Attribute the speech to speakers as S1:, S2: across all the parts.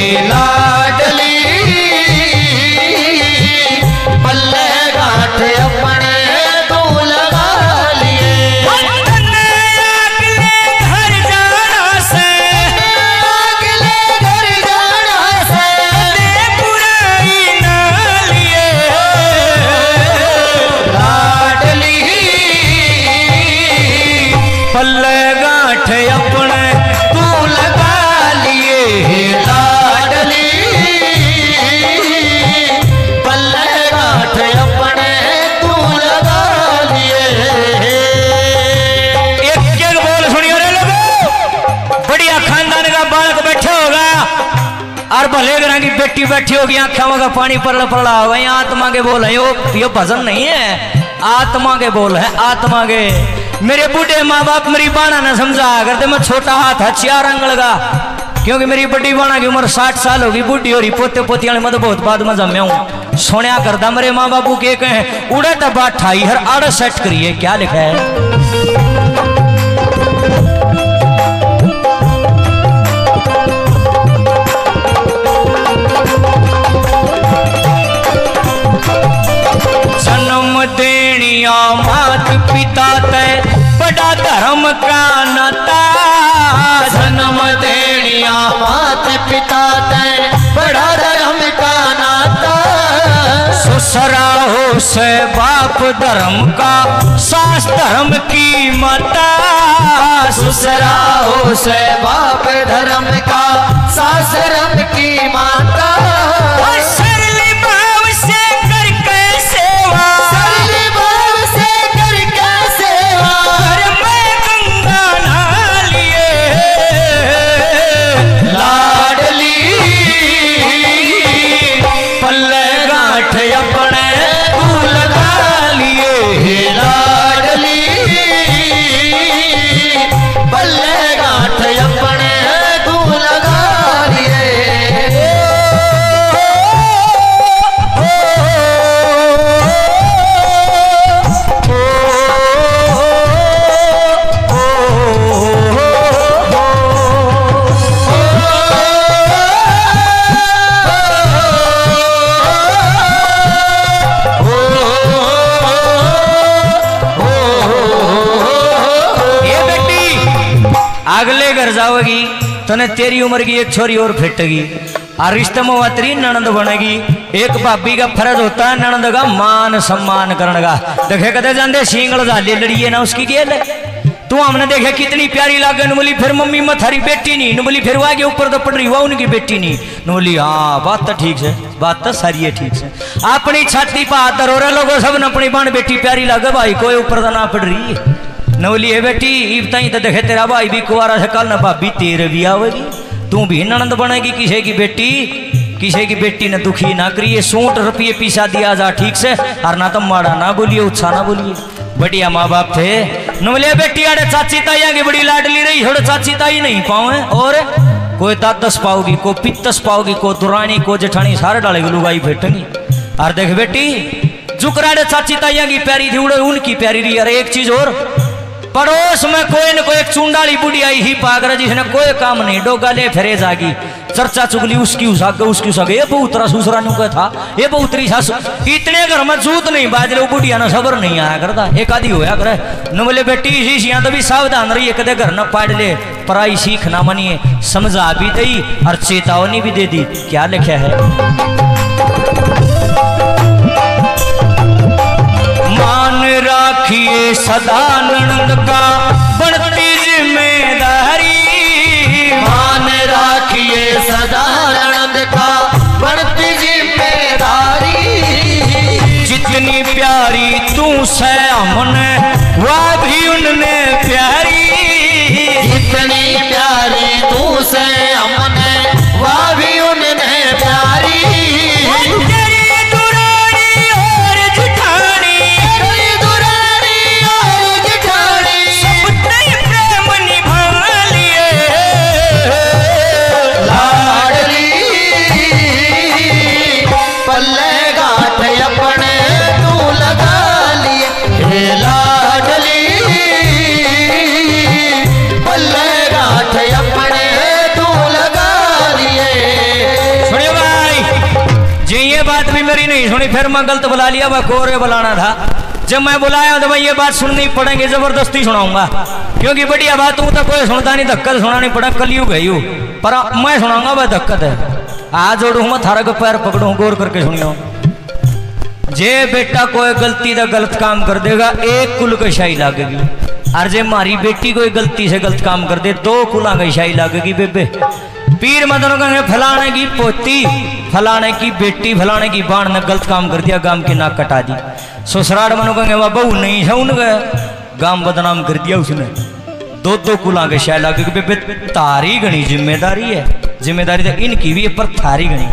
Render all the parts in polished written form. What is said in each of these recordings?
S1: लाडली पल्ले गांठ अपने तू लगा लिए।
S2: घर जाना से बुराई ना लिए
S1: लाडली
S2: पल्ले गांठ अपने
S1: तू लगा लिए। लाडली पल्ले गांठ अपने तू लगा लिए।
S2: एक बोल सुनियो रे लोगो, बढ़िया खानदान का बालक बैठे होगा और भले घर की बेटी बैठी होगी, आंखों का पानी परला पड़ा होगा। ये आत्मा के बोल है, यो भजन नहीं है, आत्मा के बोल है, आत्मा के। मेरे बूढ़े माँ बाप मेरी बाणा ने समझा करते, मैं छोटा हाथ है 4 अंगल का, क्योंकि मेरी बड़ी बाणा की उम्र 60 साल होगी, बूढ़ी हो रही, पोते पोती वाले मत बहुत बाद में जम्या हूँ। सुनिया करता मेरे माँ बापू के कहे उड़े तो बात ठाई हर आड़ सेट करिए, क्या लिखा है। जन्म देनिया मात पिता ते बड़ा धर्म का नाता।
S1: जन्म देनिया मात पिता ते बड़ा धर्म का नाता।
S2: ससुरा हो से बाप धर्म का, सास धर्म की माता।
S1: ससुरा हो से बाप धर्म का, सास धर्म की माता।
S2: सरली भाव से करके सेवा,
S1: सरली भाव से करके सेवा।
S2: घर में गंगा नहा लिए
S1: लाडली
S2: पल्ले गांठ अपने
S1: तू लगा लिए। लाडली पल्ले गांठ अपने तू लगा लिए।
S2: अगले घर जाओगी तने तेरी उम्र की एक छोरी और फिटेगी, और रिश्ते में तेरी ननंद बनेगी। एक भाभी का फर्ज होता है ननंद का मान सम्मान करने का। देखे कदे जाते सिंगल जाले लड़िए ना उसकी गेल। तू हमने देखे कितनी प्यारी लागे, न बोली फिर मम्मी मैं थारी बेटी नहीं, न बोली फिर आगे ऊपर तो पड़ रही हुआ उनकी बेटी नहीं, न बोली हाँ बात तो ठीक है, बात तो सारी है ठीक है। अपनी छाती पर हाथ धरो रे लोगों, सब ने अपनी बाण बेटी प्यारी लागे भाई, कोई ऊपर तो ना पड़ रही है। नवली है बेटी इवताई तो देखे तेरा भाई भी कुआरा से, कल न भाभी तेरे भी आवेगी, तू भी ननंद बनेगी किसी की बेटी। किसी की बेटी ने दुखी ना करिए, 100 रुपये पीछा दिया जा ठीक से, और ना तो माड़ा ना बोलिए, उत्साह ना बोलिए। बढ़िया माँ बाप थे। नवलिया बेटी आड़े चाची ताइया की बड़ी लाडली रही, थोड़े चाची ताई नहीं पाओ। और कोई तादस पाओगी, को पित्तस पाओगी, को दुरानी, को जेठानी, सारे डालेगी लुगाई फेटेंगी। और देख बेटी जुकराड़े चाची ताइया की प्यारी थी, उड़े उनकी प्यारी रही। अरे एक चीज और, पड़ोस में कोई न कोई एक चुंडाली बुढ़ी आई ही पाकर, जिसने कोई काम नहीं, डोगा ले फिरे जागी, चर्चा चुगली उसकी उसाग उसकी उसाग, ये बहुतरा ससुरा नु का था, ये बहुतरी सासु। इतने घर में जूत नहीं बाजरे, बुढ़िया ना सबर नहीं आया करता, एक आदि होया करे। न बोले बेटी इसी तो भी सावधान रही, कदे घर न पाड़ ले, पराई सीख ना मनिए। समझा भी दी और चेतावनी भी दे दी। क्या लिखा है, मान राखिए सदा ननद का बढ़ती जिम्मेदारी।
S1: मान राखिए सदा ननद का बढ़ती जिम्मेदारी।
S2: जितनी प्यारी तू से हमने, वह भी उनने प्यारी।
S1: जितनी प्यारी तू से हमने, वह भी उनने प्यारी। पल्ले गांठ अपने तू लगा लिए।
S2: ये बात भी मेरी नहीं सुनी, फिर मैं गलत बुला लिया, वह कोरे बुलाना था। जब मैं बुलाया तो भाई ये बात सुननी पड़ेंगे, जबरदस्ती सुनाऊंगा, क्योंकि बढ़िया बात हूं तो कोई सुनता नहीं, धक्कत सुनानी पड़ा, कलयुग है यू, पर मैं सुनाऊंगा वह धक्कत है। आज जोड़ू मैं थारा को पैर पकड़ू, गौर करके सुनियो। जे बेटा कोई गलती का गलत काम कर देगा, एक कुल की शाही लगेगी, और जे मारी बेटी कोई गलती से गलत काम कर दे, 2 कुला की शाही लगेगी। बेबे पीर मदन कहेंगे फलाने की पोती, फलाने की बेटी, फलाने की बाण ने गलत काम कर दिया, गांव की नाक कटा दी। ससुराल मनो कहेंगे वह बहू नहीं है, उनका गांव बदनाम कर दिया उसने, 2 कुला के शाह लगे। बेबे तारी गणी जिम्मेदारी है, जिम्मेदारी तो इनकी भी है, पर थारी गणी।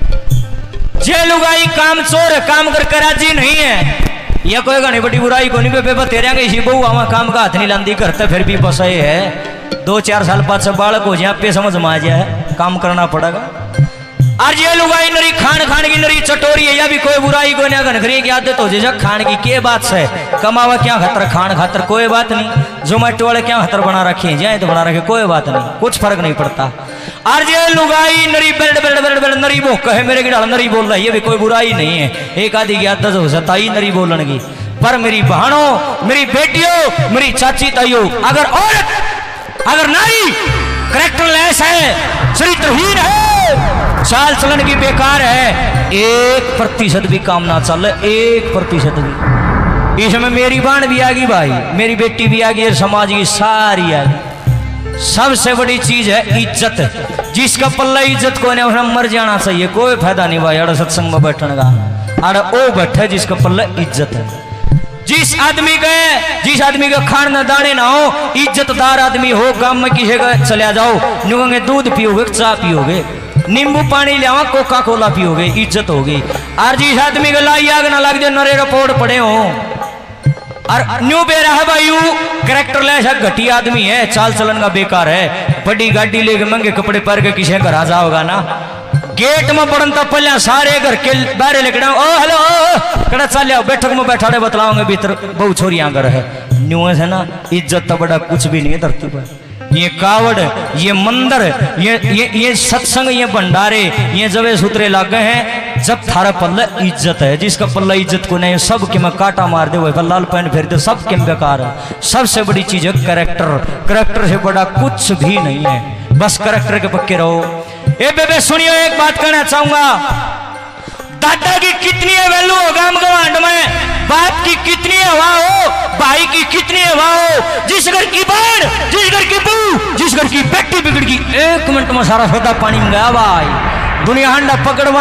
S2: जे लुगाई काम चोर है, काम कर राजी नहीं है, यह कोई घनी बड़ी बुराई को नहीं। बेबे तेरे इसी बहू आवा काम का हाथ नहीं लांदी, करते फिर भी बस ये है 2-4 साल बाद से बालक हो जाए, पे समझ में आ जाए, काम करना पड़ेगा। और ये लुगाई नरी खान की नरी चटोरी है, या भी कोई बुराई को नहीं, घनघरी की आदत हो जाए खान की, के बात से कमावा क्या खतर, खान खातर कोई बात नहीं, जोमेटो वाले क्या खतर बना रखे जाए तो बना रखे, कोई बात नहीं, कुछ फर्क नहीं पड़ता। और ये लुगाई नरी बेड़ नरी वो कहे मेरे गिड़ा नरी बोल रहा है, ये भी कोई बुराई नहीं है, एक आधी की आदत हो सकता ही नरी बोलने की। पर मेरी बहनों, मेरी बेटियों, मेरी चाची ताइयों, अगर औरत, अगर नारी कैरेक्टरलेस है, चरित्रहीन है, चाल चलन की बेकार है, 1% भी काम ना चल, 1% भी। इसमें मेरी बहन भी आ गई भाई, मेरी बेटी भी आ गई, समाज की सारी आ गई। सबसे बड़ी चीज है इज्जत, जिसका पल्ला इज्जत को नहीं उसने मर जाना चाहिए, कोई फायदा नहीं भाई अड़ सत्संग में बैठने का, अड़ ओ बैठे जिसका पल्ला इज्जत है। जिस आदमी का खान न दाने ना हो, इज्जतदार आदमी हो, गांव में किसी का चले जाओ, नुंगे दूध पियोगे, चाय पियोगे, नींबू पानी ले आवा, कोका कोला पियोगे, इज्जत होगी। और जिस आदमी का लाई आग ना लग जाए, नरे रिपोर्ट पड़े हो, और न्यू बेरा है भाई कैरेक्टरलेस है, घटिया आदमी है, चाल चलन का बेकार है, बड़ी गाड़ी लेके महंगे कपड़े पहन के किसी घर आ जाओगा ना, गेट में पड़न तब पहले सारे घर के बाहर लेकर ओ हेलो कड़ा चल बैठक में बैठा बतलाओगे भीतर बहु छोरियां घर है, न्यू है ना, इज्जत तो बड़ा कुछ भी नहीं है धरती पर। ये कावड़, ये मंदिर, ये सत्संग, ये भंडारे, ये जवे सूत्रे लागे हैं, जब थारा पल्ला इज्जत है, जिसका पल्ला इज्जत को नहीं, सब के मैं काटा मार दे, वही लाल पैन फेर दे, सब के बेकार है। सबसे बड़ी चीज है कैरेक्टर, कैरेक्टर से बड़ा कुछ भी नहीं है, बस कैरेक्टर के पक्के रहो। ए बेबे सुनियो, एक बात कहना चाहूंगा, दादा की कितनी वैल्यू हो गांव गवांड में, बाप की कितनी हवा हो, भाई की कितनी हवा हो, जिस घर की बाढ़, जिस घर की बू, जिस घर की बेटी बिगड़ गई, 1 मिनट में सारा सौदा पानी में गया भाई, दुनिया हंडा पकड़वा